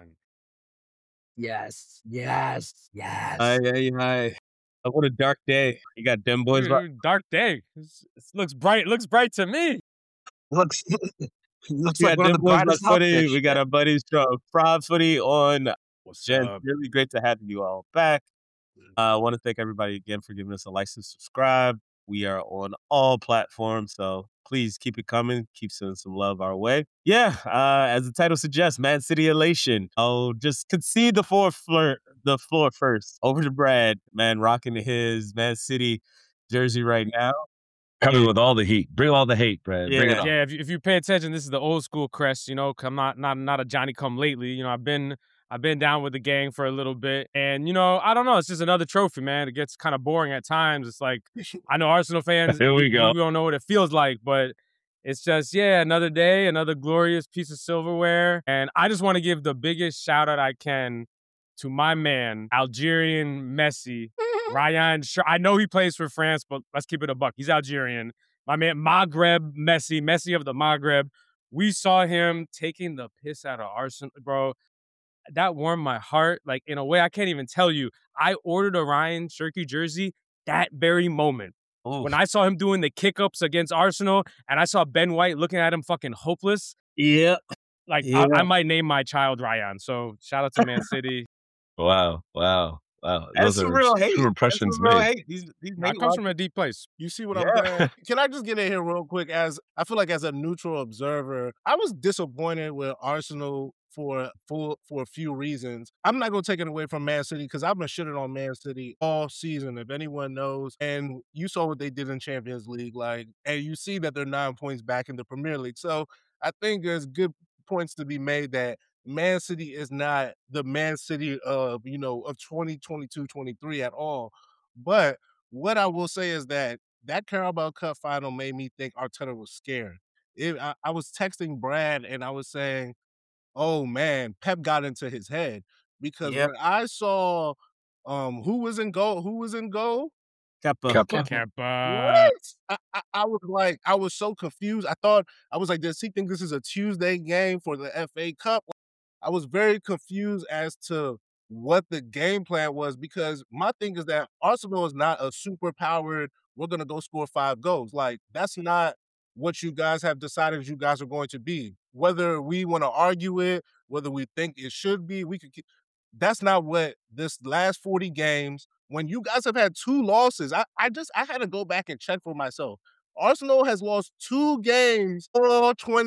man. Yes, yes, Aye, yes. aye, aye. What a dark day. You got them boys. Dark day. It looks bright. Looks bright to me. Looks looks We like got one of them the boys about brightest footy. outfits. We got our buddies from Prod Footy on. What's Gents, up? really great to have you all back. I want to thank everybody again for giving us a like and subscribe. We are on all platforms, so please keep it coming. Keep sending some love our way. Yeah, as the title suggests, Man City elation. I'll just concede the floor first over to Brad, man, rocking his Man City jersey right now. Coming with all the heat. Bring all the hate, Brad. Bring it on. Yeah, if you pay attention, this is the old school Crest. You know, I'm not a Johnny come lately. You know, I've been down with the gang for a little bit, and you know, I don't know. It's just another trophy, man. It gets kind of boring at times. It's like I know Arsenal fans. Here we go. You don't know what it feels like, but it's just another day, another glorious piece of silverware, and I just want to give the biggest shout out I can to my man, Algerian Messi. Ryan, I know he plays for France, but let's keep it a buck. He's Algerian. My man, Maghreb Messi of the Maghreb. We saw him taking the piss out of Arsenal, bro. That warmed my heart. Like, in a way, I can't even tell you. I ordered a Ryan Cherki jersey that very moment. Oof. When I saw him doing the kick-ups against Arsenal, and I saw Ben White looking at him fucking hopeless. Yeah. Like, Yeah. I might name my child Ryan. So, shout out to Man City. Wow. That's Those some are real hate. true impressions That's some real made. hate. These I hate comes from a deep place. You see what Yeah. I'm saying? Can I just get in here real quick? As I feel like as a neutral observer, I was disappointed with Arsenal for a few reasons. I'm not gonna take it away from Man City because I've been shitting on Man City all season, if anyone knows. And you saw what they did in Champions League, and you see that they're 9 points back in the Premier League. So I think there's good points to be made that Man City is not the Man City of 2022-23 at all. But what I will say is that Carabao Cup final made me think Arteta was scared. I was texting Brad and I was saying, "Oh man, Pep got into his head," because Yep. when I saw who was in goal, Kepa. Kepa. what? I was like, I was so confused. I was like, does he think this is a Tuesday game for the FA Cup? I was very confused as to what the game plan was because my thing is that Arsenal is not a super powered, we're going to go score 5 goals. Like, that's not what you guys have decided you guys are going to be. Whether we want to argue it, whether we think it should be, that's not what this last 40 games, when you guys have had 2 losses, I had to go back and check for myself. Arsenal has lost 2 games all 20.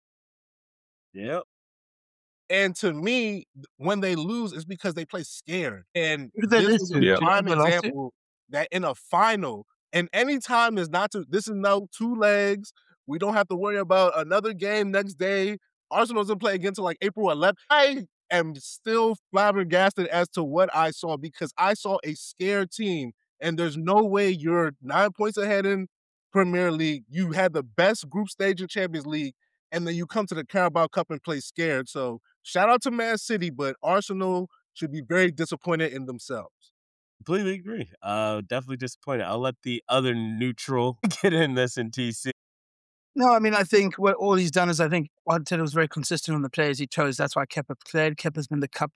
Yep. And to me, when they lose, it's because they play scared. And Who did they this lose is to? a prime They lost to? example that in a final, and any time is not to, this is no 2 legs. We don't have to worry about another game next day. Arsenal doesn't play again until like April 11th. I am still flabbergasted as to what I saw because I saw a scared team, and there's no way you're 9 points ahead in Premier League. You had the best group stage in Champions League, and then you come to the Carabao Cup and play scared. So shout out to Man City, but Arsenal should be very disappointed in themselves. Completely agree. Definitely disappointed. I'll let the other neutral get in this in TC. No, I mean, I think what all he's done is I think Arteta was very consistent on the players he chose. That's why Kepa played. Kepa's been the cup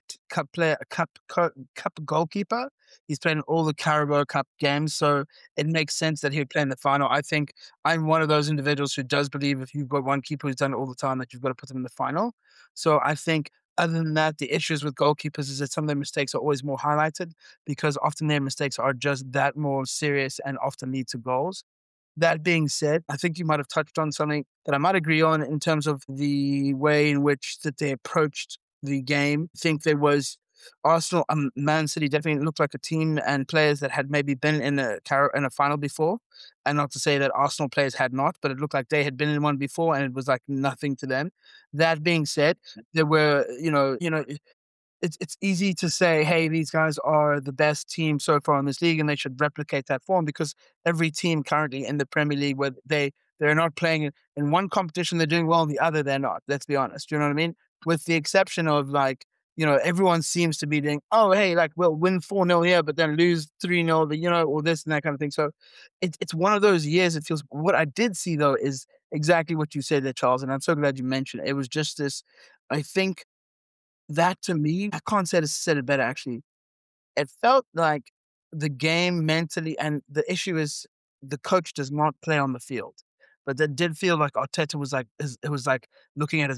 goalkeeper. He's played in all the Carabao Cup games, so it makes sense that he would play in the final. I think I'm one of those individuals who does believe if you've got one keeper who's done it all the time, that you've got to put them in the final. So I think other than that, the issues with goalkeepers is that some of their mistakes are always more highlighted because often their mistakes are just that more serious and often lead to goals. That being said, I think you might have touched on something that I might agree on in terms of the way in which that they approached the game. I think there was Arsenal and Man City definitely looked like a team and players that had maybe been in a final before. And not to say that Arsenal players had not, but it looked like they had been in one before and it was like nothing to them. That being said, there were, it's easy to say, hey, these guys are the best team so far in this league and they should replicate that form because every team currently in the Premier League, where they're not playing in one competition, they're doing well, in the other, they're not. Let's be honest. You know what I mean? With the exception of everyone seems to be doing, oh, hey, like we'll win 4-0 here, but then lose 3-0, or this and that kind of thing. So it's one of those years, it feels. What I did see, though, is exactly what you said there, Charles, and I'm so glad you mentioned it. It was just this, I think, that to me, I can't say said it better actually. It felt like the game mentally, and the issue is the coach does not play on the field. But that did feel like Arteta was like, it was like looking at his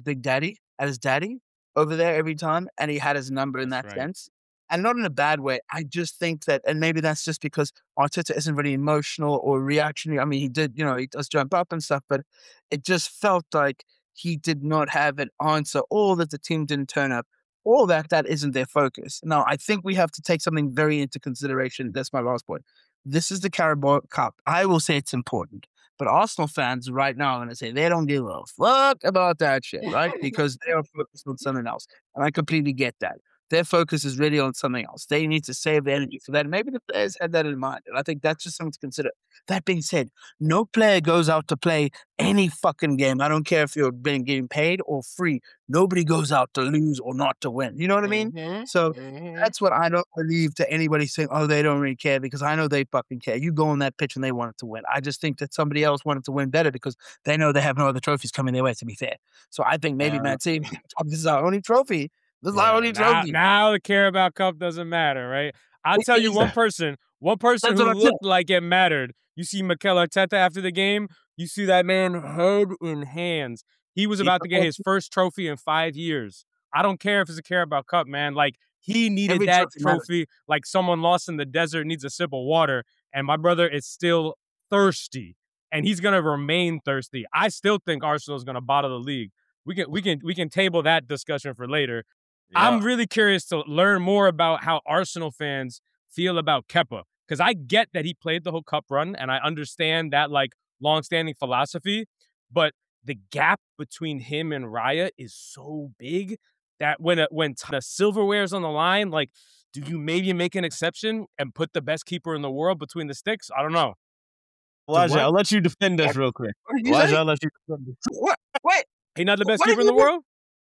daddy over there every time, and he had his number in That's that right. sense. And not in a bad way. I just think that, and maybe that's just because Arteta isn't really emotional or reactionary. I mean, he did, he does jump up and stuff, but it just felt like he did not have an answer, or that the team didn't turn up, or that isn't their focus. Now, I think we have to take something very into consideration. That's my last point. This is the Carabao Cup. I will say it's important. But Arsenal fans right now are going to say they don't give a fuck about that shit, right? Because they are focused on something else. And I completely get that. Their focus is really on something else. They need to save their energy for that. And maybe the players had that in mind. And I think that's just something to consider. That being said, no player goes out to play any fucking game. I don't care if you're being getting paid or free. Nobody goes out to lose or not to win. You know what I mean? So that's what I don't believe to anybody saying, oh, they don't really care, because I know they fucking care. You go on that pitch and they want it to win. I just think that somebody else wanted to win better because they know they have no other trophies coming their way, to be fair. So I think maybe Man City, this is our only trophy. This is our only trophy. Now the Carabao Cup doesn't matter, right? I'll tell you one person That's who what I said. looked like it mattered. You see Mikel Arteta after the game, you see that man head in hands. He was about to get his first trophy in 5 years. I don't care if it's a Carabao Cup, man. Like, he needed Every that trophy trophy like someone lost in the desert needs a sip of water. And my brother is still thirsty, and he's gonna remain thirsty. I still think Arsenal is gonna bottle the league. We can table that discussion for later. Yeah. I'm really curious to learn more about how Arsenal fans feel about Kepa, because I get that he played the whole cup run, and I understand that like long-standing philosophy, but the gap between him and Raya is so big that when the silverware's on the line, like, do you maybe make an exception and put the best keeper in the world between the sticks? I don't know. Elijah, I'll let you defend this real quick. Elijah, I'll let you defend this. What? Wait. He not the best What keeper in the did he do? world?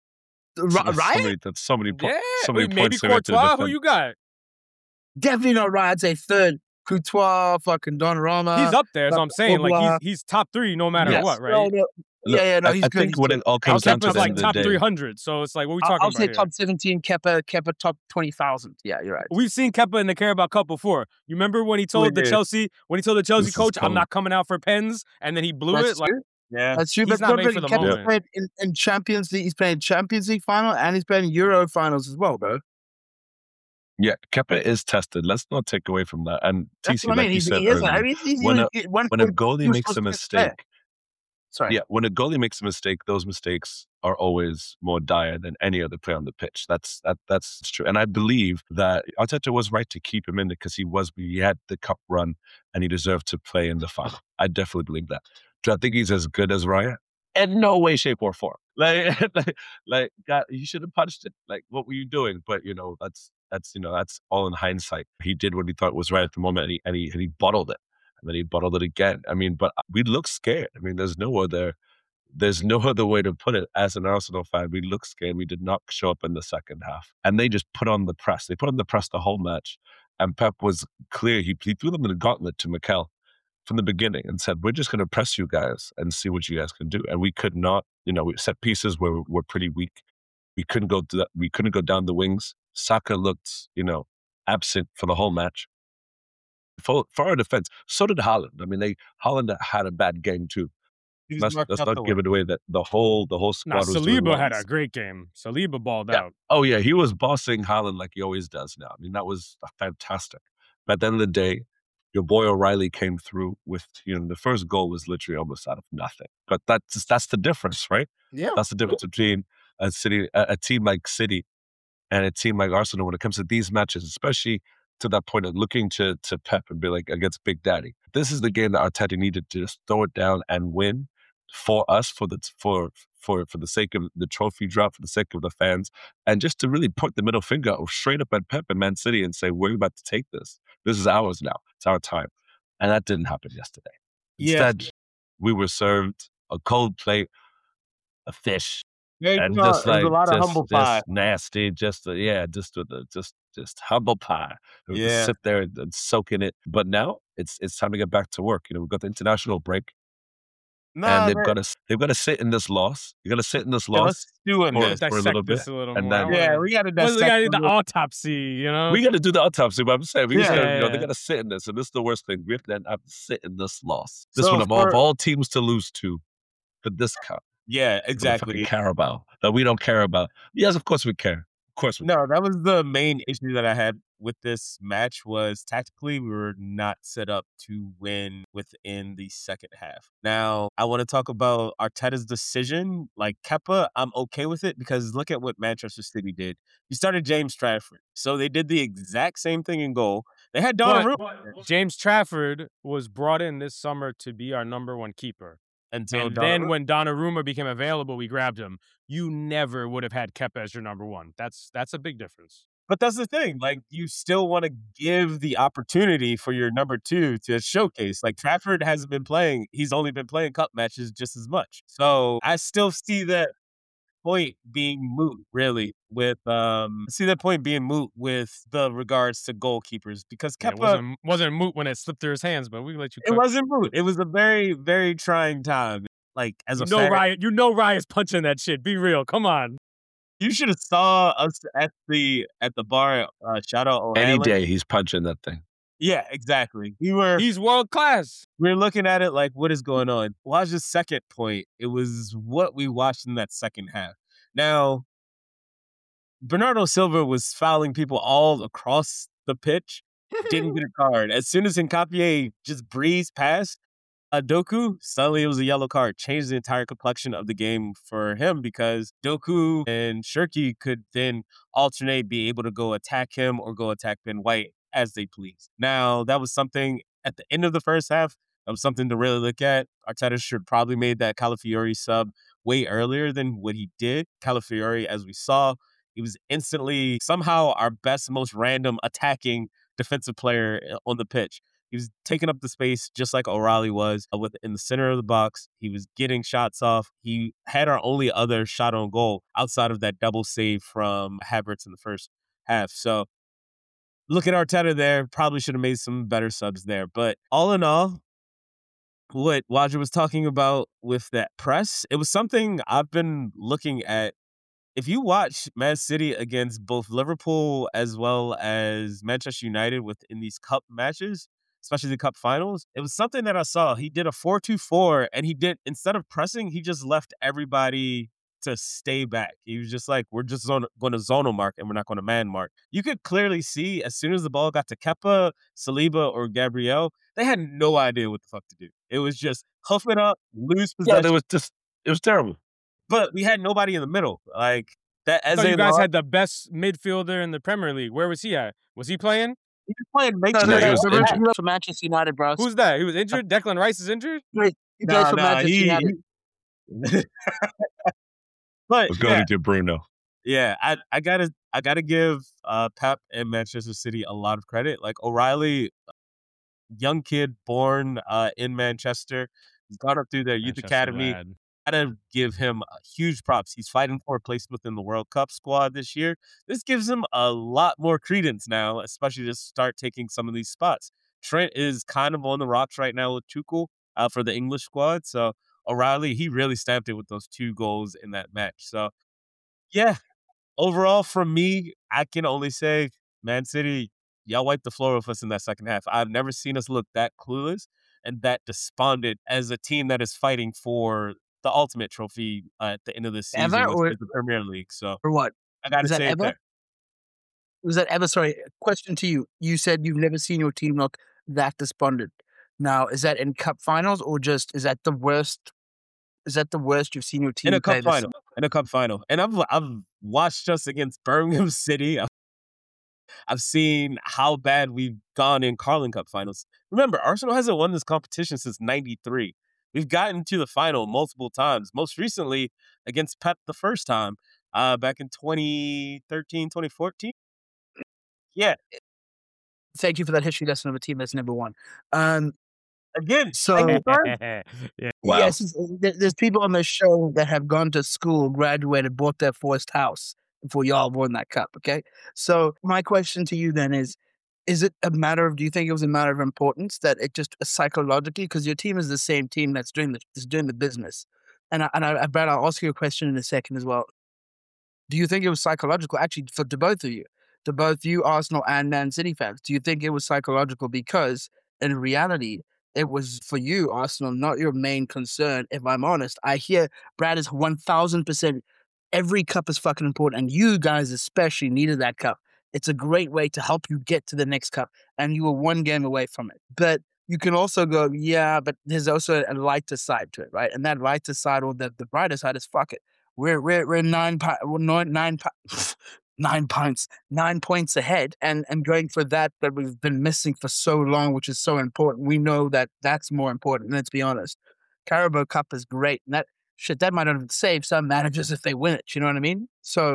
Ryan? That's so many Yeah, maybe points there to Courtois. Who defend. you got? Definitely not Ryan. I'd say third. Courtois, fucking Donnarumma. He's up there, so I'm saying like Pogba. he's top 3 no matter Yes. what, right? No. Look, Yeah, no, I he's good. think He's when good. it all comes down to Kepa's the like end of top the day, 300, so it's like, what are we talking I'll about say here? top 17, Kepa top 20,000. Yeah, you're right. We've seen Kepa in the Carabao Cup before. You remember when he told the Yeah. Chelsea This is coach, "I'm cold. not coming out for pens," and then he blew That's it. Like, true. Yeah. That's true. he's But not made for the Kepa moment. played in Champions League. He's playing Champions League final, and he's playing Euro finals as well, bro. Yeah, Kepa is tested. Let's not take away from that. And That's TC, what I like mean. you said He is. I earlier, mean, he's when a one when a point- goalie he was makes a supposed to be the player. mistake, Sorry. yeah, when a goalie makes a mistake, those mistakes are always more dire than any other player on the pitch. That's true. And I believe that Arteta was right to keep him in it because he had the cup run and he deserved to play in the final. I definitely believe that. Do I think he's as good as Raya? In no way, shape, or form. Like, God, you should have punched it. Like, what were you doing? But that's all in hindsight. He did what he thought was right at the moment, and he bottled it. And then he bottled it again. I mean, but we look scared. I mean, there's no other way to put it. As an Arsenal fan, we look scared. We did not show up in the second half. And they just put on the press. They put on the press the whole match. And Pep was clear. He threw them in the gauntlet to Mikel from the beginning and said, we're just going to press you guys and see what you guys can do. And we could not, we set pieces were pretty weak. We couldn't go down the wings. Saka looked, absent for the whole match. For our defense, so did Haaland. I mean, Haaland had a bad game too. Let's not give it away that the whole squad was doing Saliba well. had a great game. Saliba balled Yeah. out. Oh yeah, he was bossing Haaland like he always does now. I mean, that was fantastic. But at the end of the day, your boy O'Reilly came through with, the first goal was literally almost out of nothing. But that's the difference, right? Yeah. That's the difference between a team like City and a team like Arsenal when it comes to these matches, especially to that point of looking to Pep and be like against Big Daddy. This is the game that Arteta needed to just throw it down and win for us, for the sake of the trophy drop, for the sake of the fans, and just to really put the middle finger straight up at Pep and Man City and say, we're about to take this. This is ours now. It's our time. And that didn't happen yesterday. Instead, we were served a cold plate of fish. And just like, a lot of humble pie. just nasty, just humble pie. We would just sit there and soak in it. But now it's time to get back to work. We've got the international break. Nah, and they've got to sit in this loss. You got to sit in this yeah, loss let's stew in for this. a Dissect little bit, this a little and more. I then wanna- Yeah, we got to Well, we dissect. gotta do a the little- autopsy, you know? we got to do the autopsy. But I'm saying we just Yeah. gotta, they Yeah. got to sit in this, and this is the worst thing. We have to sit in this loss. This So one of all teams to lose to for this cup. Yeah, For the exactly. fucking Carabao that we don't care about. Yes, of course we care. Of course we care. No, that was the main issue that I had with this match was tactically we were not set up to win within the second half. Now, I want to talk about Arteta's decision. Like Kepa, I'm okay with it because look at what Manchester City did. You started James Trafford. So they did the exact same thing in goal. They had Donnarumma James Trafford was brought in this summer to be our number one keeper. until And then when Donnarumma became available, we grabbed him. You never would have had Kepa as your number one. That's a big difference. But that's the thing. Like, you still want to give the opportunity for your number two to showcase. Like, Trafford hasn't been playing. He's only been playing cup matches just as much. So I still see that point being moot, really, with the regards to goalkeepers because Yeah, Kepa, it wasn't moot when it slipped through his hands, but we let you it cook. wasn't moot. It was a very, very trying time. Like, as a fan, Riot's punching that shit. Be real. Come on. you should have saw us at the bar. Shout out O'Hanlon. Any day he's punching that thing. Yeah, exactly. He's world class. We're looking at it like, what is going on? Waj's second point, it was what we watched in that second half. Now, Bernardo Silva was fouling people all across the pitch, didn't get a card. As soon as Nkapie just breezed past Doku, suddenly it was a yellow card. Changed the entire complexion of the game for him because Doku and Shirky could then alternate, be able to go attack him or go attack Ben White as they please. Now, that was something at the end of the first half. That was something to really look at. Arteta should probably made that Calafiori sub way earlier than what he did. Calafiori, as we saw, he was instantly somehow our best, most random attacking defensive player on the pitch. He was taking up the space just like O'Reilly was in the center of the box. He was getting shots off. He had our only other shot on goal outside of that double save from Havertz in the first half. So look at Arteta there. Probably should have made some better subs there. But all in all, what Waja was talking about with that press, it was something I've been looking at. If you watch Man City against both Liverpool as well as Manchester United within these cup matches, especially the cup finals, it was something that I saw. He did a 4-2-4, and instead of pressing, he just left everybody to stay back. He was just like, we're just going to zonal mark and we're not going to man mark. You could clearly see as soon as the ball got to Kepa, Saliba, or Gabriel, they had no idea what the fuck to do. It was just huff it up, lose possession. Yeah, it was terrible. But we had nobody in the middle. Like that. I thought you guys had the best midfielder in the Premier League. Where was he at? Was he playing? He was playing he was injured. for Manchester United, bro. Who's that? He was injured? Declan Rice is injured? He plays for Manchester United. But was going to Bruno. Yeah, I gotta give Pep and Manchester City a lot of credit. Like O'Reilly, young kid born in Manchester, he's gone up through their youth academy. Gotta give him huge props. He's fighting for a place within the World Cup squad this year. This gives him a lot more credence now, especially to start taking some of these spots. Trent is kind of on the rocks right now with Tuchel for the English squad. So O'Reilly, he really stamped it with those 2 goals in that match. So yeah, overall from me, I can only say Man City, y'all wiped the floor with us in that second half. I've never seen us look that clueless and that despondent as a team that is fighting for the ultimate trophy at the end of the season with the Premier League. So or what? I gotta say it there. Was that ever? Sorry, question to you. You said you've never seen your team look that despondent. Now, is that in cup finals or just is that the worst? Is that the worst you've seen your team in a play cup final? In a cup final, and I've watched us against Birmingham City. I've seen how bad we've gone in Carling Cup finals. Remember, Arsenal hasn't won this competition since '93. We've gotten to the final multiple times, most recently against Pep the first time back in 2013, 2014. Yeah. Thank you for that history lesson of a team that's never won. Again, so yeah. Wow. Yes, there's people on this show that have gone to school, graduated, bought their first house before y'all won that cup, okay? So my question to you then is, Is it a matter of? Do you think it was a matter of importance that it just psychologically, because your team is the same team that's doing the business, Brad, I'll ask you a question in a second as well. Do you think it was psychological, actually, to both of you, Arsenal and Man City fans? Do you think it was psychological because, in reality, it was for you, Arsenal, not your main concern? If I'm honest, I hear Brad is 1000%. Every cup is fucking important, and you guys especially needed that cup. It's a great way to help you get to the next cup, and you were one game away from it. But you can also go, yeah, but there's also a lighter side to it, right? And that lighter side, or the brighter side, is fuck it. We're 9 points ahead, and going for that we've been missing for so long, which is so important. We know that that's more important. Let's be honest. Carabao Cup is great, and that might have saved some managers if they win it. You know what I mean? So,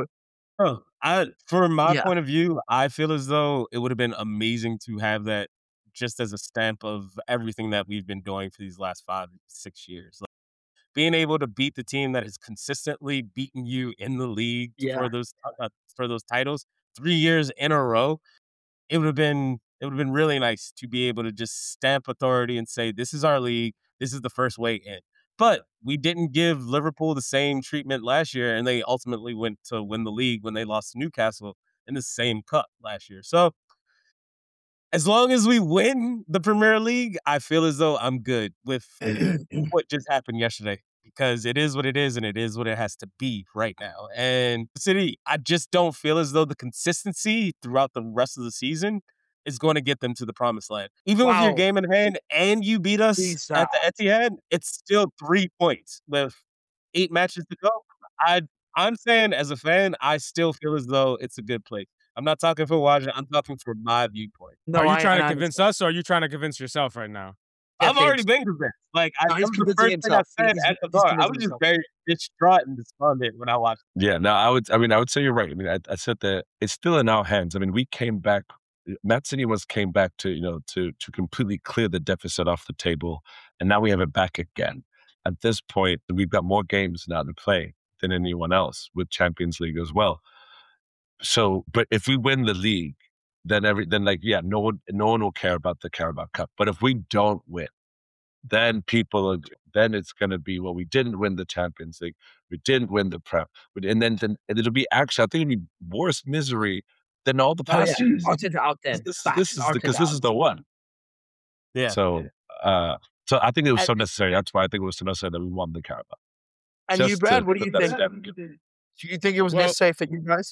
from my Yeah. point of view, I feel as though it would have been amazing to have that just as a stamp of everything that we've been doing for these last 5-6 years. Like, being able to beat the team that has consistently beaten you in the league Yeah. for those titles 3 years in a row, it would have been really nice to be able to just stamp authority and say, this is our league, this is the first way in. But we didn't give Liverpool the same treatment last year, and they ultimately went to win the league when they lost to Newcastle in the same cup last year. So as long as we win the Premier League, I feel as though I'm good with what just happened yesterday, because it is what it is, and it is what it has to be right now. And City, I just don't feel as though the consistency throughout the rest of the season is going to get them to the promised land. Even with your Wow. game in hand and you beat us Peace at the Etihad, it's still 3 points with 8 matches to go. I'm saying, as a fan, I still feel as though it's a good place. I'm not talking for Wajid, I'm talking from my viewpoint. No, Are you trying to I convince us, or are you trying to convince yourself right now? I've Yeah, already Fabes. been convinced. Like, No, that he's was the convincing first thing I himself. said He's- at the he's bar. I convincing was just himself. very distraught and despondent when I watched it. Yeah, no, I would say you're right. I mean, I said that it's still in our hands. I mean, we came back. Man City came back to to completely clear the deficit off the table, and now we have it back again. At this point, we've got more games now to play than anyone else with Champions League as well. So, but if we win the league, then no one will care about the Carabao Cup. But if we don't win, then then it's going to be, well, we didn't win the Champions League, we didn't win the Prem, and then it'll be, actually, I think it'll be worse misery than all the Oh, yeah. past years. Arteta out there. This Facts. is because Arteta this is the one. Yeah. So I think it was so necessary. That's why I think it was so necessary that we won the Carabao. And Just you, Brad, to what do you put that think? step. Do you think it was Well- necessary for you guys?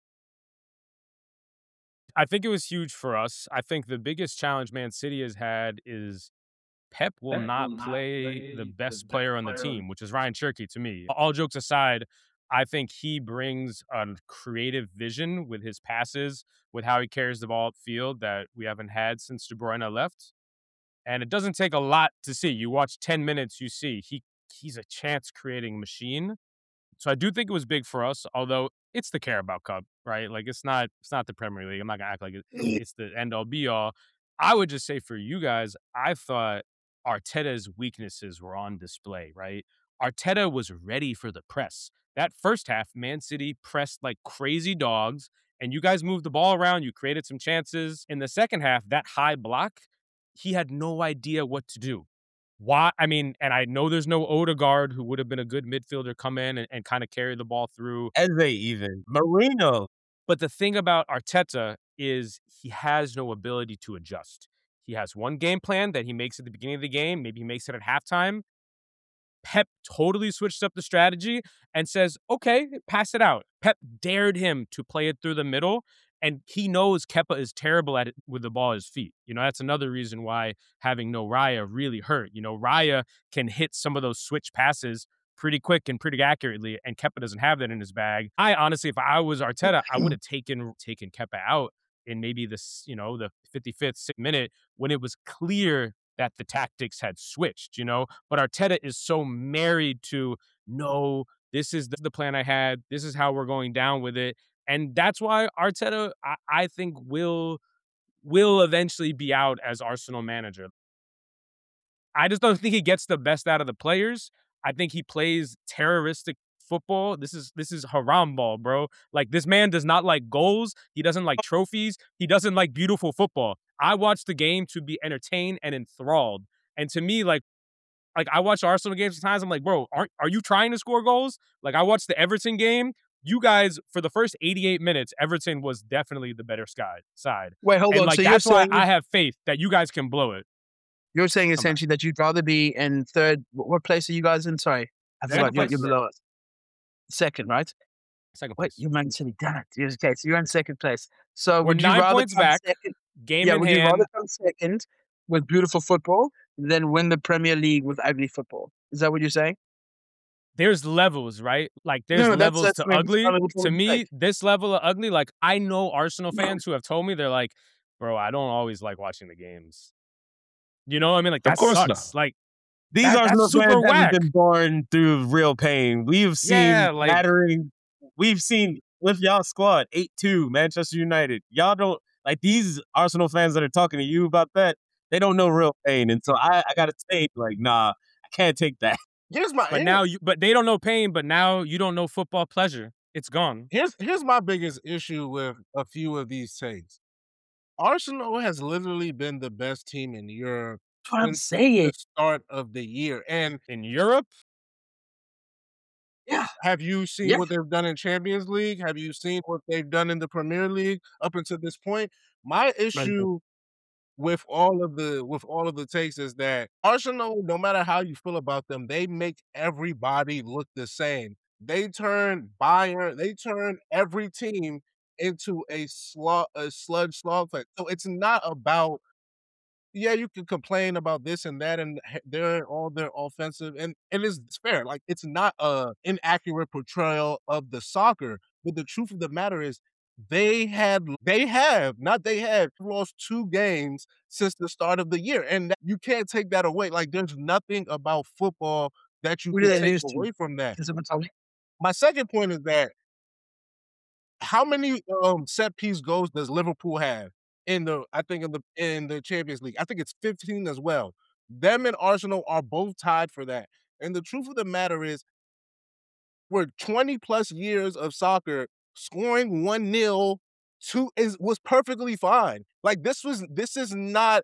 I think it was huge for us. I think the biggest challenge Man City has had is Pep will not play the best player on the team, which is Ryan Cherky to me. All jokes aside, I think he brings a creative vision with his passes, with how he carries the ball upfield that we haven't had since De Bruyne left. And it doesn't take a lot to see. You watch 10 minutes, you see he's a chance-creating machine. So I do think it was big for us, although it's the Carabao Cup, right? Like, it's not the Premier League. I'm not gonna act like it's the end-all be-all. I would just say for you guys, I thought Arteta's weaknesses were on display, right? Arteta was ready for the press. That first half, Man City pressed like crazy dogs, and you guys moved the ball around. You created some chances. In the second half, that high block, he had no idea what to do. Why? I mean, and I know there's no Odegaard, who would have been a good midfielder, come in and kind of carry the ball through. Eze even. Marino. But the thing about Arteta is he has no ability to adjust. He has one game plan that he makes at the beginning of the game. Maybe he makes it at halftime. Pep totally switched up the strategy and says, okay, pass it out. Pep dared him to play it through the middle, and he knows Kepa is terrible at it with the ball at his feet. That's another reason why having no Raya really hurt. Raya can hit some of those switch passes pretty quick and pretty accurately, and Kepa doesn't have that in his bag. I honestly, if I was Arteta, I would have taken Kepa out in maybe the 55th minute when it was clear that the tactics had switched, But Arteta is so married to, no, this is the plan I had. This is how we're going down with it. And that's why Arteta, I think, will eventually be out as Arsenal manager. I just don't think he gets the best out of the players. I think he plays terroristic football, this is haram ball, bro. Like, this man does not like goals. He doesn't like trophies. He doesn't like beautiful football. I watch the game to be entertained and enthralled. And to me, like I watch Arsenal games sometimes. I'm like, bro, are you trying to score goals? Like, I watched the Everton game. You guys, for the first 88 minutes, Everton was definitely the better side. Wait, hold And on. like, So that's you're why saying I have faith that you guys can blow it. you're saying essentially that you'd rather be in third. What place are you guys in? Sorry, I forgot. You're below us. Second, right? Second Wait, place. you're Man City. Damn it. Okay, so you're in second place. So We're would you 9 rather points come back. second? Game Yeah, in would you hand. rather come second with beautiful football than win the Premier League with ugly football? Is that what you're saying? There's levels, right? Like, there's No, that's levels to what I'm ugly. trying to To me, say. this level of ugly, like, I know Arsenal fans who have told me, they're like, bro, I don't always like watching the games. You know what I mean? Like, Of that course sucks. not. Like, These that's Arsenal super fans whack. haven't been born through real pain. We've seen Yeah, like- battering. We've seen with y'all squad 8-2 Manchester United. Y'all don't like these Arsenal fans that are talking to you about that. They don't know real pain, and so I gotta say, like, nah, I can't take that. Here's my But they don't know pain, but now you don't know football pleasure. It's gone. Here's my biggest issue with a few of these takes. Arsenal has literally been the best team in Europe That's what I'm since saying. the start of the year. And In Europe, Yeah. have you seen Yeah. what they've done in Champions League? Have you seen what they've done in the Premier League up until this point? My issue with all of the takes is that Arsenal, no matter how you feel about them, they make everybody look the same. They turn Bayern, they turn every team into a sludge slogfest. So it's not about, yeah, you can complain about this and that, and they're all their offensive, and it's fair. Like, it's not a inaccurate portrayal of the soccer, but the truth of the matter is they have lost 2 games since the start of the year, and you can't take that away. Like, there's nothing about football that you Who did can they take lose to? away from that. Can someone tell me? My second point is that how many set piece goals does Liverpool have in the Champions League? I think it's 15 as well. Them and Arsenal are both tied for that. And the truth of the matter is, for 20 plus years of soccer, scoring 1-0 was perfectly fine. Like, this is not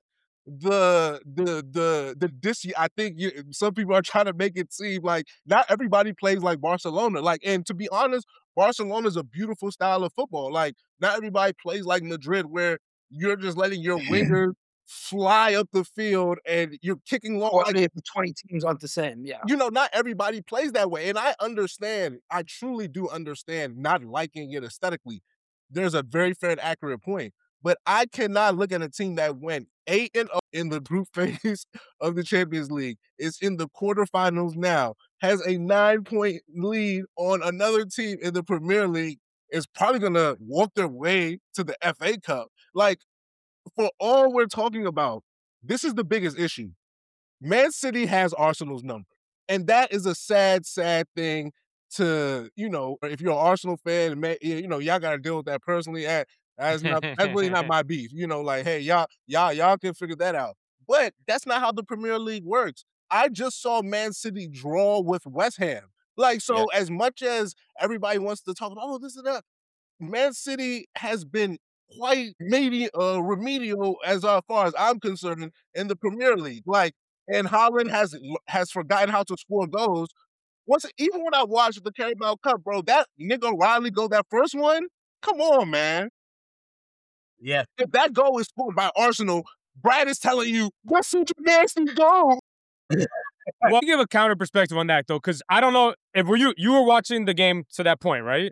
I think some people are trying to make it seem like not everybody plays like Barcelona. Like, and to be honest, Barcelona is a beautiful style of football. Like, not everybody plays like Madrid, where you're just letting your wingers fly up the field and you're kicking long. Well, Like, the 20 teams aren't the same. Yeah. not everybody plays that way. And I understand, I truly do understand not liking it aesthetically. There's a very fair and accurate point. But I cannot look at a team that went 8-0 in the group phase of the Champions League, is in the quarterfinals now, has a 9-point lead on another team in the Premier League, is probably going to walk their way to the FA Cup. Like, for all we're talking about, this is the biggest issue. Man City has Arsenal's number. And that is a sad, sad thing to, if you're an Arsenal fan, y'all got to deal with that personally. That's really not my beef. Like, hey, y'all can figure that out. But that's not how the Premier League works. I just saw Man City draw with West Ham. Like, so as much as everybody wants to talk about, oh, this is that, Man City has been quite remedial as far as I'm concerned in the Premier League. Like, and Haaland has forgotten how to score goals. Even when I watched the Carabao Cup, bro, that nigga O'Reilly goal, that first one, come on, man. Yeah. If that goal is scored by Arsenal, Brad is telling you, that's such a nasty goal. Well, give a counter perspective on that, though, because I don't know if you were watching the game to that point, right?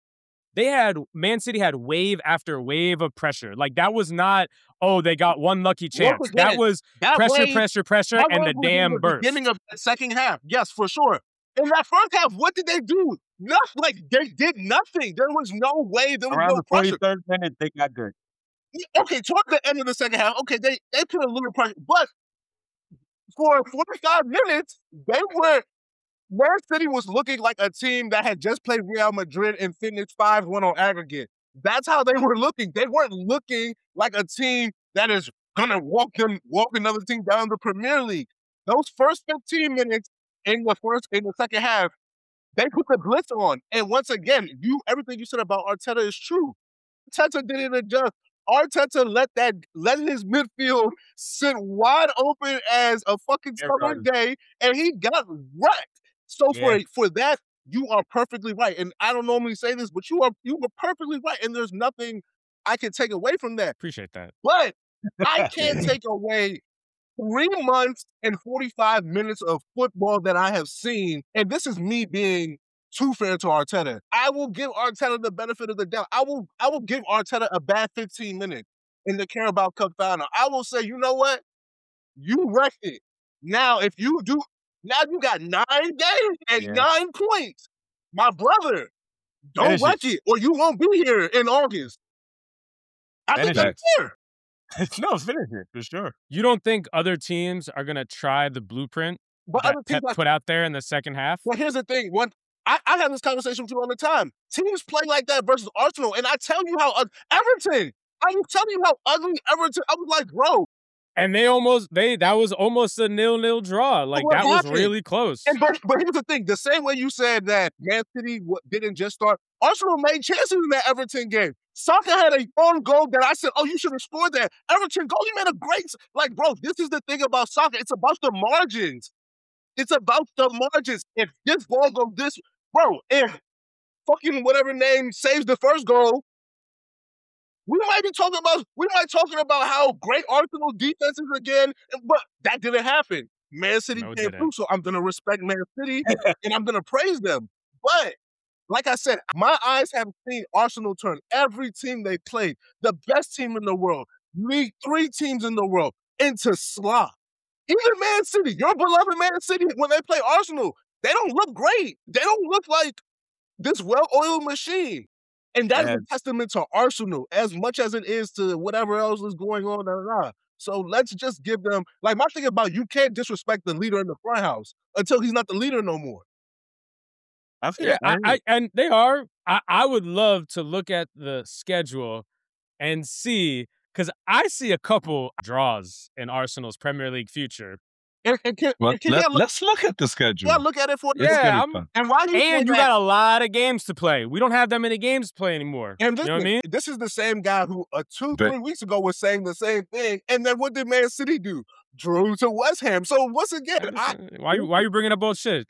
Man City had wave after wave of pressure. Like, that was not, oh, they got one lucky chance. That was pressure, and the dam burst. Beginning of the second half, yes, for sure. In that first half, what did they do? Nothing. Like, they did nothing. There was no way. There was Around no the pressure. 43rd minute, they got good. Okay, towards the end of the second half, okay, they put a little pressure, but for 45 minutes, Man City was looking like a team that had just played Real Madrid and finished 5-1 on aggregate. That's how they were looking. They weren't looking like a team that is gonna walk another team down the Premier League. Those first 15 minutes in the second half, They put the blitz on. And once again, everything you said about Arteta is true. Arteta didn't adjust. Arteta let his midfield sit wide open as a fucking summer day, and he got wrecked. So for that, you are perfectly right. And I don't normally say this, but you were perfectly right. And there's nothing I can take away from that. Appreciate that. But I can't take away 3 months and 45 minutes of football that I have seen, and this is me being too fair to Arteta. I will give Arteta the benefit of the doubt. I will give Arteta a bad 15 minutes in the Carabao Cup final. I will say, you know what? You wrecked it. Now, you got 9 games and 9 points. My brother, don't wreck it, or you won't be here in August. I think that's fair. No, finish it for sure. You don't think other teams are gonna try the blueprint that Pep put out there in the second half? Well, here's the thing. I have this conversation with you all the time. Teams play like that versus Arsenal, and I tell you how Everton. I was telling you how ugly Everton. I was like, bro. And that was almost a 0-0 draw. Like that was really close. But here's the thing: the same way you said that Man City didn't just start, Arsenal made chances in that Everton game. Saka had a own goal that I said, oh, you should have scored that. Everton goal, he made a great, bro, this is the thing about Saka. It's about the margins. It's about the margins. If this ball goes this, bro, if fucking whatever name saves the first goal, we might talking about how great Arsenal defense is again, but that didn't happen. Man City came through, so I'm going to respect Man City, and I'm going to praise them. But like I said, my eyes have seen Arsenal turn every team they played, the best team in the world, League 3 teams in the world, into slop. Even Man City, your beloved Man City, when they play Arsenal, they don't look great. They don't look like this well-oiled machine. And that's a testament to Arsenal as much as it is to whatever else is going on. So let's just give them, my thing about you can't disrespect the leader in the front house until he's not the leader no more. And they are. I would love to look at the schedule and see, because I see a couple draws in Arsenal's Premier League future. Let's look at the schedule. Yeah, look at it for and why you got a lot of games to play. We don't have that many games to play anymore. And you know what I mean? This is the same guy who 3 weeks ago was saying the same thing. And then what did Man City do? Drew to West Ham. So once again, why you bringing up bullshit?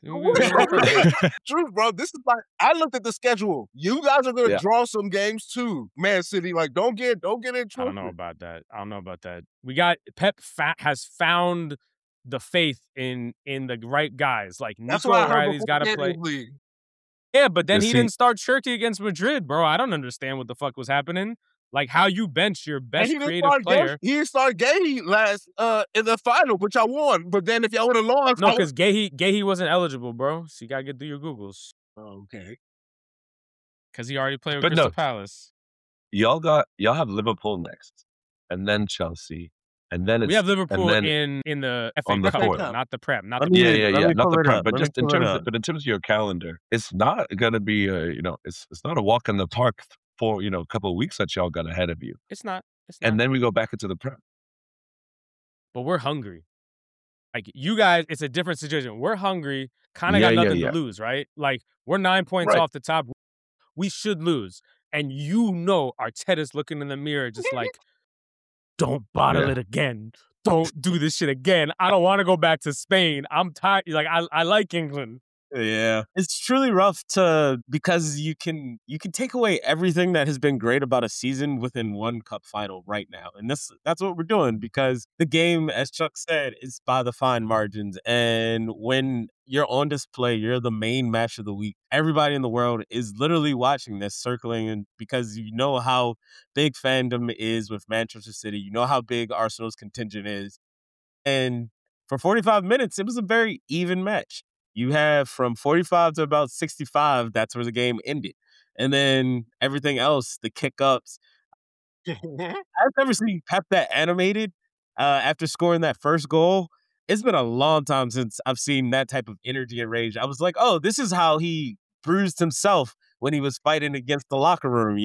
True, bro. This is I looked at the schedule. You guys are going to draw some games too, Man City. Don't get in trouble. I don't know about that. We got Pep has found the faith in the right guys. Like Nico O'Reilly's got to play. Yeah, but then he didn't start Cherky against Madrid, bro. I don't understand what the fuck was happening. Like how you bench your best creative player. He didn't start Gahey last in the final, which I won. But then if y'all would have lost, no, because Gahey wasn't eligible, bro. So you gotta get through your Googles. Oh, okay. Because he already played with Crystal Palace. Y'all have Liverpool next, and then Chelsea. And then we have Liverpool in the FA Cup, not the Prem, not the Prem. Not the Prem. But just in terms of your calendar, it's not gonna be it's not a walk in the park for a couple of weeks that y'all got ahead of you. It's not. And then we go back into the Prem. But we're hungry. Like you guys, it's a different situation. We're hungry, kind of got nothing to lose, right? Like we're 9 points off the top. We should lose, and Arteta's looking in the mirror, just like. Don't bottle it again. Don't do this shit again. I don't want to go back to Spain. I'm tired. Like I like England. Yeah. It's truly rough because you can take away everything that has been great about a season within one cup final right now. And that's what we're doing, because the game, as Chuck said, is by the fine margins. And when you're on display, you're the main match of the week. Everybody in the world is literally watching this, circling, and because you know how big fandom is with Manchester City, you know how big Arsenal's contingent is. And for 45 minutes, it was a very even match. You have from 45 to about 65, that's where the game ended. And then everything else, the kick-ups. I've never seen Pep that animated after scoring that first goal. It's been a long time since I've seen that type of energy and rage. I was like, oh, this is how he bruised himself when he was fighting against the locker room,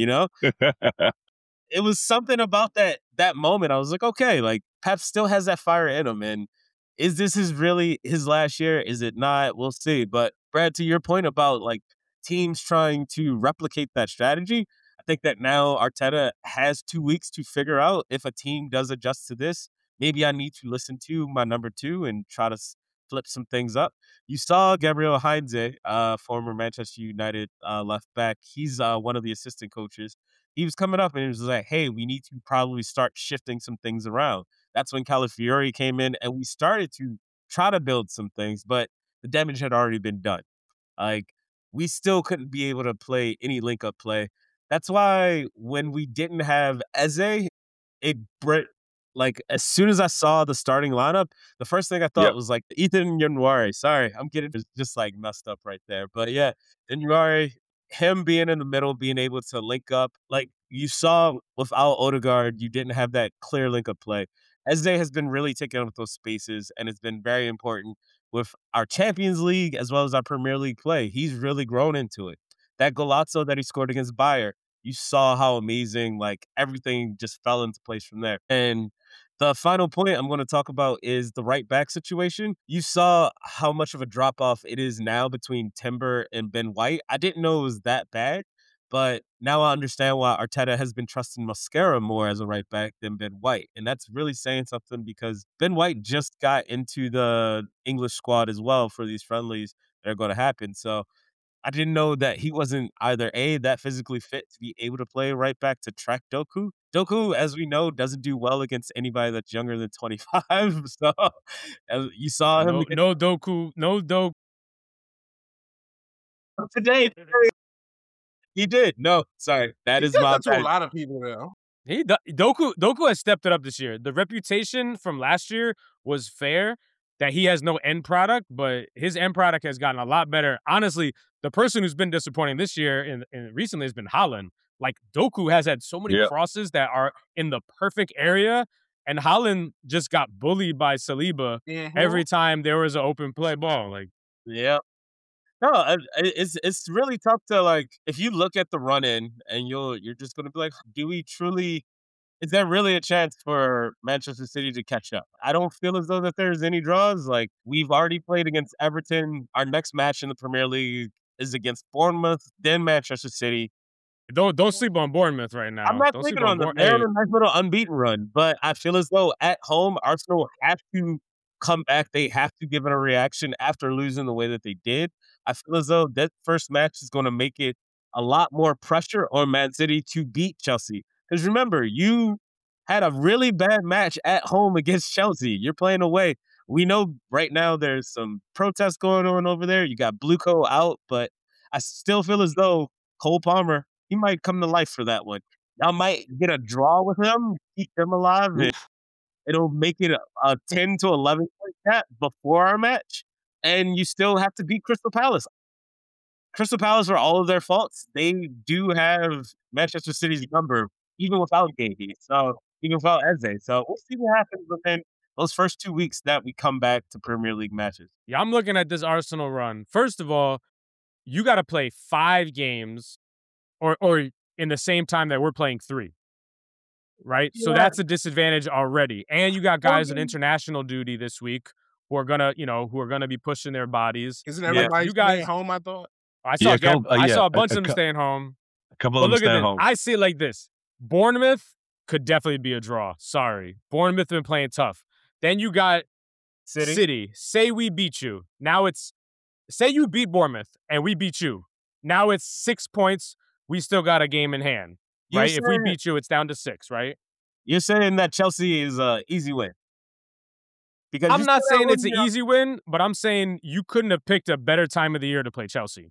It was something about that moment. I was like, okay, like Pep still has that fire in him. And is this really his last year? Is it not? We'll see. But Brad, to your point about like teams trying to replicate that strategy, I think that now Arteta has 2 weeks to figure out if a team does adjust to this. Maybe I need to listen to my number 2 and try to flip some things up. You saw Gabriel Heinze, former Manchester United left back. He's one of the assistant coaches. He was coming up and he was like, hey, we need to probably start shifting some things around. That's when Calafiori came in and we started to try to build some things, but the damage had already been done. Like, we still couldn't be able to play any link-up play. That's why when we didn't have Eze, like, as soon as I saw the starting lineup, the first thing I thought was, like, Ethan Nwaneri. Sorry, I'm getting just, like, messed up right there. But, yeah, Nwaneri, him being in the middle, being able to link up. Like, you saw without Odegaard, you didn't have that clear link-up play. Eze has been really taking up those spaces, and it's been very important with our Champions League as well as our Premier League play. He's really grown into it. That Golazzo that he scored against Bayer, you saw how amazing, like, everything just fell into place from there. And the final point I'm going to talk about is the right back situation. You saw how much of a drop off it is now between Timber and Ben White. I didn't know it was that bad, but now I understand why Arteta has been trusting Mosquera more as a right back than Ben White. And that's really saying something because Ben White just got into the English squad as well for these friendlies that are going to happen. So I didn't know that he wasn't either A, that physically fit to be able to play right back to track Doku. Doku, as we know, doesn't do well against anybody that's younger than 25. So you saw him no Doku today. He did. No, sorry. That is my to a lot of people now. Doku has stepped it up this year. The reputation from last year was fair that he has no end product, but his end product has gotten a lot better. Honestly, the person who's been disappointing this year and recently has been Haaland. Like, Doku has had so many crosses that are in the perfect area, and Haaland just got bullied by Saliba every time there was an open play ball. Like, yeah. No, it's really tough to, like, if you look at the run in and you're just going to be like, is there really a chance for Manchester City to catch up? I don't feel as though that there's any draws. Like, we've already played against Everton. Our next match in the Premier League is against Bournemouth, then Manchester City. Don't sleep on Bournemouth right now. I'm not sleeping on them. They're on a nice little unbeaten run, but I feel as though at home, Arsenal have to come back. They have to give it a reaction after losing the way that they did. I feel as though that first match is going to make it a lot more pressure on Man City to beat Chelsea. Because remember, you had a really bad match at home against Chelsea. You're playing away. We know right now there's some protests going on over there. You got Bluco out, but I still feel as though Cole Palmer, he might come to life for that one. Y'all might get a draw with him, keep them alive, and it'll make it a 10 to 11 point gap before our match. And you still have to beat Crystal Palace. Crystal Palace, for all of their faults, they do have Manchester City's number, even without Gahey. So, even without Eze. So, we'll see what happens within those first 2 weeks that we come back to Premier League matches. Yeah, I'm looking at this Arsenal run. First of all, you got to play 5 games or in the same time that we're playing 3. Right? Yeah. So that's a disadvantage already. And you got guys on international duty this week who are gonna be pushing their bodies. Isn't everybody staying home, I thought? I saw a bunch of them staying home. A couple of them staying home. I see it like this. Bournemouth could definitely be a draw. Sorry. Bournemouth been playing tough. Then you got City. Say we beat you. Now say you beat Bournemouth and we beat you. Now it's 6 points. We still got a game in hand. Right? If we beat you, it's down to 6, right? You're saying that Chelsea is an easy win. Because I'm not saying it's an easy win, but I'm saying you couldn't have picked a better time of the year to play Chelsea.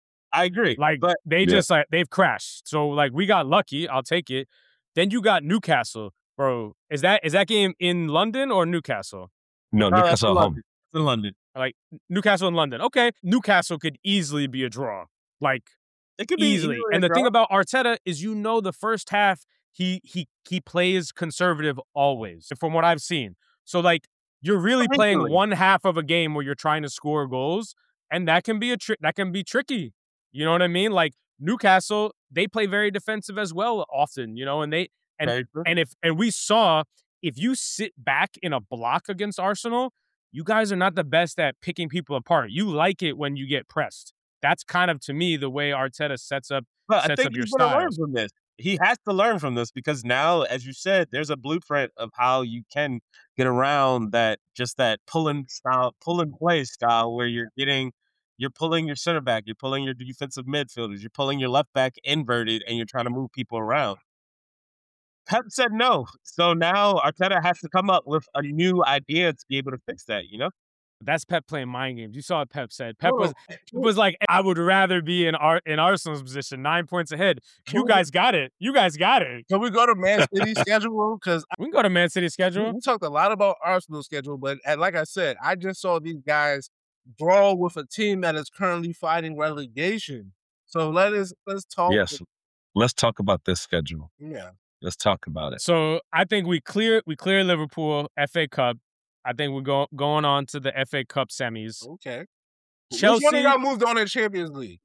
I agree. Like, but they've crashed. So, like, we got lucky. I'll take it. Then you got Newcastle. Bro, is that game in London or Newcastle? No, Newcastle at home. It's in London. Like, Newcastle in London. Okay. Newcastle could easily be a draw. Like, it could be easily. And the thing about Arteta is, the first half, he plays conservative always, from what I've seen. So, like, you're really playing one half of a game where you're trying to score goals, and that can be tricky. You know what I mean? Like, Newcastle, they play very defensive as well often, and we saw, if you sit back in a block against Arsenal, you guys are not the best at picking people apart. You like it when you get pressed. That's kind of, to me, the way Arteta sets up But I think your he's going to learn styles. from this. He has to learn from this because now, as you said, there's a blueprint of how you can get around that pull and play style where you're pulling your center back, you're pulling your defensive midfielders, you're pulling your left back inverted, and you're trying to move people around. Pep said no. So now Arteta has to come up with a new idea to be able to fix that, you know? That's Pep playing mind games. You saw what Pep said. Pep was like, I would rather be in Arsenal's position, 9 points ahead. You guys got it. You guys got it. Can we go to Man City's schedule? Because We can go to Man City's schedule. we talked a lot about Arsenal's schedule, but like I said, I just saw these guys draw with a team that is currently fighting relegation. So let's talk. Yes. Let's talk about this schedule. Yeah. Let's talk about it. So I think we clear Liverpool FA Cup. I think we're going on to the FA Cup semis. Okay. Chelsea. Which one of y'all moved on in Champions League?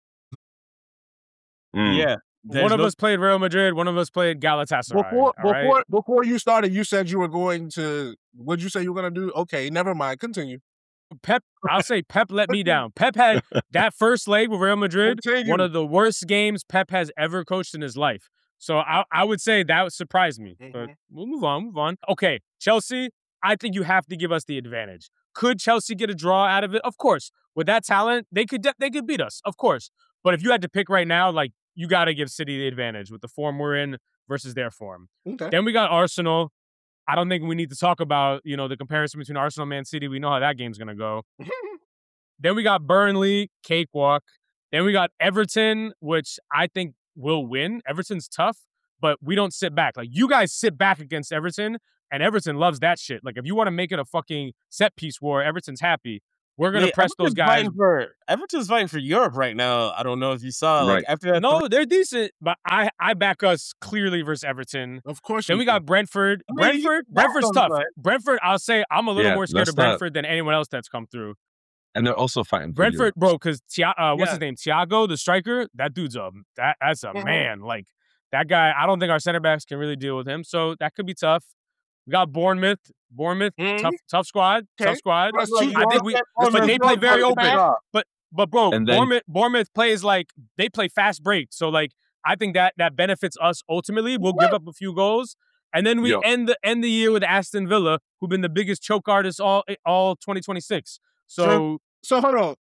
Yeah. One of us played Real Madrid. One of us played Galatasaray. Before you started, you said you were going to. What'd you say you were going to do? Okay, never mind. Continue. Pep, I'll say Pep let me down. Pep had that first leg with Real Madrid, Continue. one of the worst games Pep has ever coached in his life. So I would say that would surprise me. But we'll move on. Okay, Chelsea, I think you have to give us the advantage. Could Chelsea get a draw out of it? Of course. With that talent, they could beat us. Of course. But if you had to pick right now, like, you got to give City the advantage with the form we're in versus their form. Okay. Then we got Arsenal. I don't think we need to talk about, the comparison between Arsenal and Man City. We know how that game's going to go. Then we got Burnley, cakewalk. Then we got Everton, which I think will win. Everton's tough, but we don't sit back. Like, you guys sit back against Everton, and Everton loves that shit. Like, if you want to make it a fucking set piece war, Everton's happy. We're going to press those guys. Everton's fighting for Europe right now. I don't know if you saw. Right. Like, after that. No, they're decent, but I back us clearly versus Everton. Of course. Then we got Brentford. Brentford's tough. Brentford, I'll say I'm a little more scared of Brentford than anyone else that's come through. And they're also fighting for Brentford, Europe. bro, because what's his name? Thiago, the striker, that dude's that's a man. Like, that guy, I don't think our center backs can really deal with him. So that could be tough. We got Bournemouth, tough squad, Okay. tough squad. Let's I think but they play very open. But bro, And then- Bournemouth plays like, they play fast break. So, like, I think that benefits us ultimately. We'll give up a few goals. And then we end the year with Aston Villa, who've been the biggest choke artists all 2026. So hold on.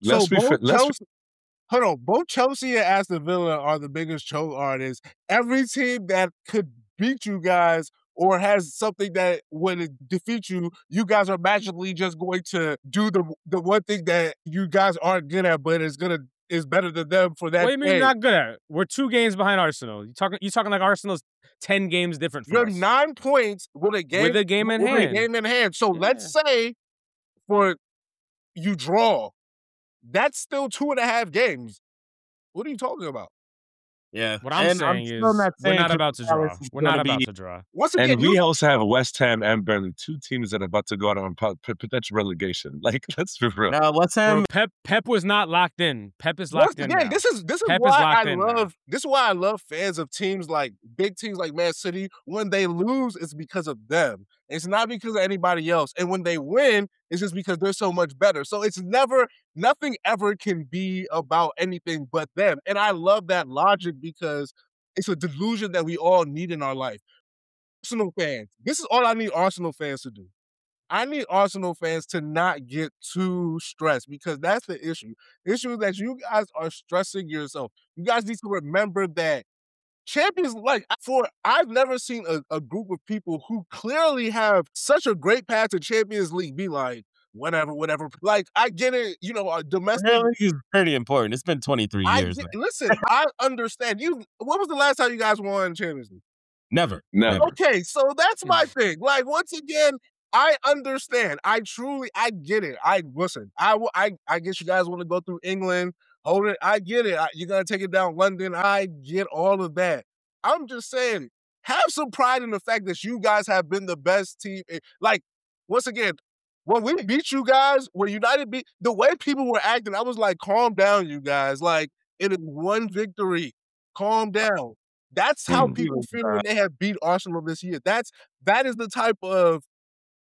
Hold on. Both Chelsea and Aston Villa are the biggest choke artists. Every team that could beat you guys or has something that when it defeats you, you guys are magically just going to do the one thing that you guys aren't good at, but is better than them for that. What do you mean you're not good at it? We're 2 games behind Arsenal. You talking like Arsenal's 10 games different from You're us. 9 points with a game in hand. So let's say for you draw, that's still 2.5 games. What are you talking about? Yeah. What I'm saying is we're not about to draw. We're not about to draw. Once again, And we also have West Ham and Burnley, 2 teams that are about to go out on potential relegation. Like, let's be real. Now, West Ham. Pep was not locked in. Pep is locked in. Now. This is why I love fans of teams like big teams like Man City. When they lose, it's because of them. It's not because of anybody else. And when they win, it's just because they're so much better. So it's nothing ever can be about anything but them. And I love that logic because it's a delusion that we all need in our life. Arsenal fans, this is all I need Arsenal fans to do. I need Arsenal fans to not get too stressed because that's the issue. The issue is that you guys are stressing yourself. You guys need to remember that Champions, I've never seen a group of people who clearly have such a great path to Champions League be like, whatever. Like, I get it, domestic. Is pretty important. It's been 23 years. Listen, I understand. When was the last time you guys won Champions League? Never. Okay, so that's my thing. Like, once again, I understand. I get it. I guess you guys want to go through England, hold it. I get it. You're going to take it down London. I get all of that. I'm just saying, have some pride in the fact that you guys have been the best team. Like, once again, when we beat you guys, when United beat, the way people were acting, I was like, calm down, you guys. Like, it is one victory. Calm down. That's how people feel when they have beat Arsenal this year. That is the type of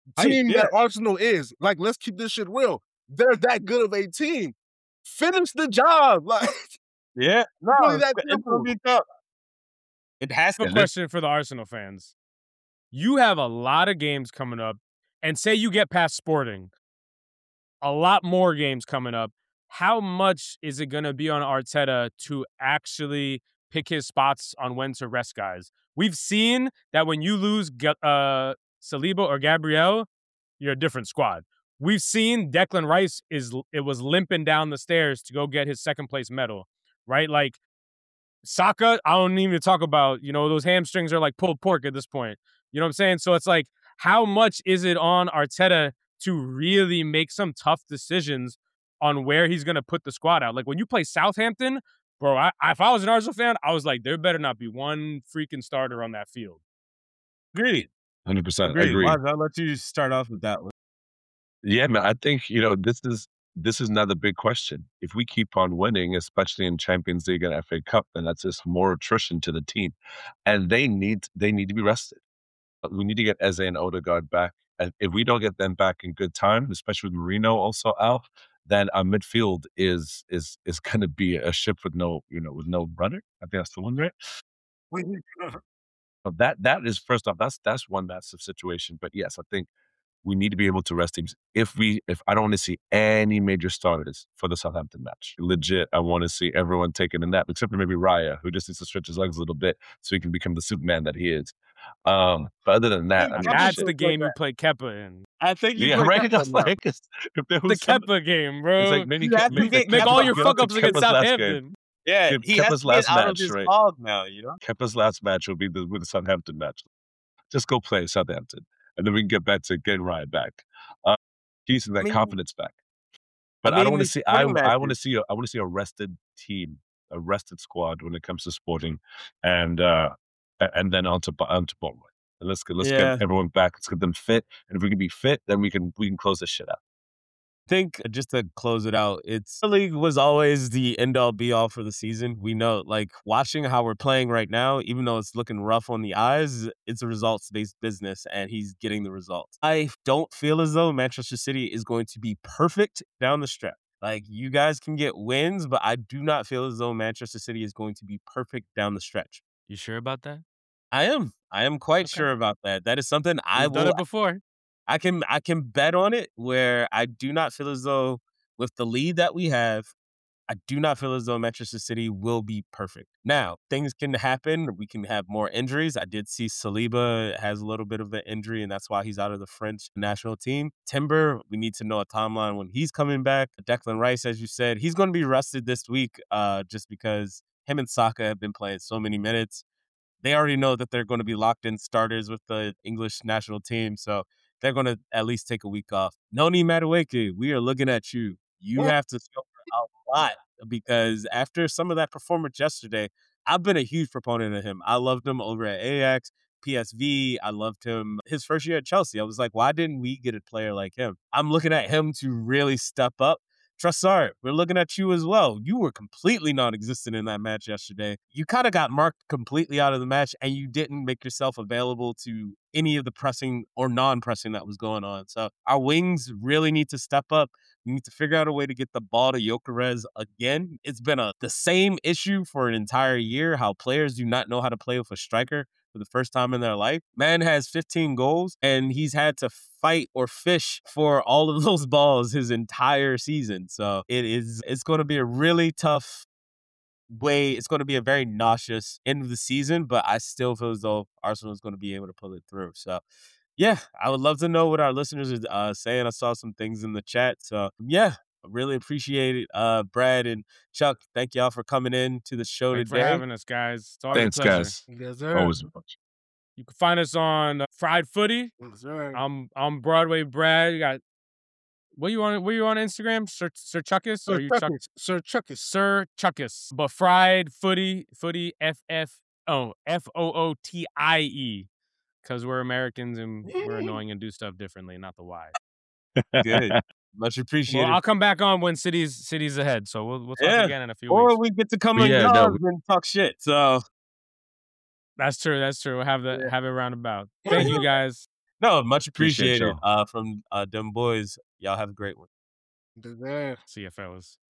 team yeah. that Arsenal is. Like, let's keep this shit real. They're that good of a team. Finish the job. Like, Yeah. No, really that it's simple. gonna be tough. It has I to. have a question for the Arsenal fans. You have a lot of games coming up, and say you get past Sporting, a lot more games coming up. How much is it going to be on Arteta to actually pick his spots on when to rest guys? We've seen that when you lose Saliba or Gabriel, you're a different squad. We've seen Declan Rice was limping down the stairs to go get his second place medal, right? Like Saka, I don't even talk about, those hamstrings are like pulled pork at this point. You know what I'm saying? So it's like, how much is it on Arteta to really make some tough decisions on where he's going to put the squad out? Like when you play Southampton, bro, if I was an Arsenal fan, I was like, there better not be one freaking starter on that field. Agreed. 100%. Agreed. Agree. Waz, I'll let you start off with that one. Yeah, man. I think this is another big question. If we keep on winning, especially in Champions League and FA Cup, then that's just more attrition to the team, and they need to be rested. We need to get Eze and Odegaard back, and if we don't get them back in good time, especially with Marino also out, then our midfield is going to be a ship with no rudder. I think that's the one, right? That is, first off, that's one massive situation. But yes, I think we need to be able to rest teams. If I don't want to see any major starters for the Southampton match. Legit, I want to see everyone taking a nap, except for maybe Raya, who just needs to stretch his legs a little bit so he can become the Superman that he is. But other than that, I mean, that's the game you play Kepa in. I think you yeah, play right. Kepa That's now. like if there The was some- Kepa game, bro. it's like maybe You have to get Make all your Kepa fuck to ups against Kepa's last game. Southampton. Yeah, Dude, he has Kepa's to last get out of match, his right? fog now, you know? Kepa's last match will be with the Southampton match. Just go play Southampton, and then we can get back to getting Ryan back. Keys that confidence back. But I don't want to see. I want to see. I want to see a rested team, a rested squad when it comes to Sporting, and then onto Bournemouth. And let's get everyone back. Let's get them fit, and if we can be fit, then we can close this shit out. I think just to close it out, the league was always the end all be all for the season. We know, like watching how we're playing right now, even though it's looking rough on the eyes, it's a results based business and he's getting the results. I don't feel as though Manchester City is going to be perfect down the stretch. Like you guys can get wins, but I do not feel as though Manchester City is going to be perfect down the stretch. You sure about that? I am quite sure about that. That is something I've done it before. I can bet on it where I do not feel as though with the lead that we have, I do not feel as though Manchester City will be perfect. Now, things can happen. We can have more injuries. I did see Saliba has a little bit of an injury, and that's why he's out of the French national team. Timber, we need to know a timeline when he's coming back. Declan Rice, as you said, he's going to be rested this week just because him and Saka have been playing so many minutes. They already know that they're going to be locked in starters with the English national team, so they're going to at least take a week off. Noni Madueke, we are looking at you. You have to suffer a lot because after some of that performance yesterday, I've been a huge proponent of him. I loved him over at Ajax, PSV. I loved him his first year at Chelsea. I was like, why didn't we get a player like him? I'm looking at him to really step up. Trossard, we're looking at you as well. You were completely non-existent in that match yesterday. You kind of got marked completely out of the match, and you didn't make yourself available to any of the pressing or non-pressing that was going on. So our wings really need to step up. We need to figure out a way to get the ball to Gyökeres again. It's been the same issue for an entire year, how players do not know how to play with a striker for the first time in their life. Man has 15 goals, and he's had to fight or fish for all of those balls his entire season. So it's going to be a really tough way. It's going to be a very nauseous end of the season, but I still feel as though Arsenal is going to be able to pull it through. So yeah, I would love to know what our listeners are saying. I saw some things in the chat. So yeah, I really appreciate it. Brad and Chuck, thank y'all for coming in to the show Thanks today. for having us, guys. It's always Thanks, a pleasure. guys. Yes, sir. Always a bunch. You can find us on Fried Footy. Yes, sir. I'm Broadway Brad. You got were you on Instagram? Sir Chuckus? Sir Or you Chuckus. Sir Chuckus. Sir Chuckus. But Fried Footy FOOTIE. Because we're Americans and we're annoying and do stuff differently, not the Y. Good. Much appreciated. Well, I'll come back on when city's ahead. So we'll talk again in a few or weeks. we get to come Yeah, on no, yours and talk shit. So That's true. We'll have it roundabout. Thank you guys. No, much Appreciate appreciated y'all. from them boys. Y'all have a great one. Deserve. See ya, fellas.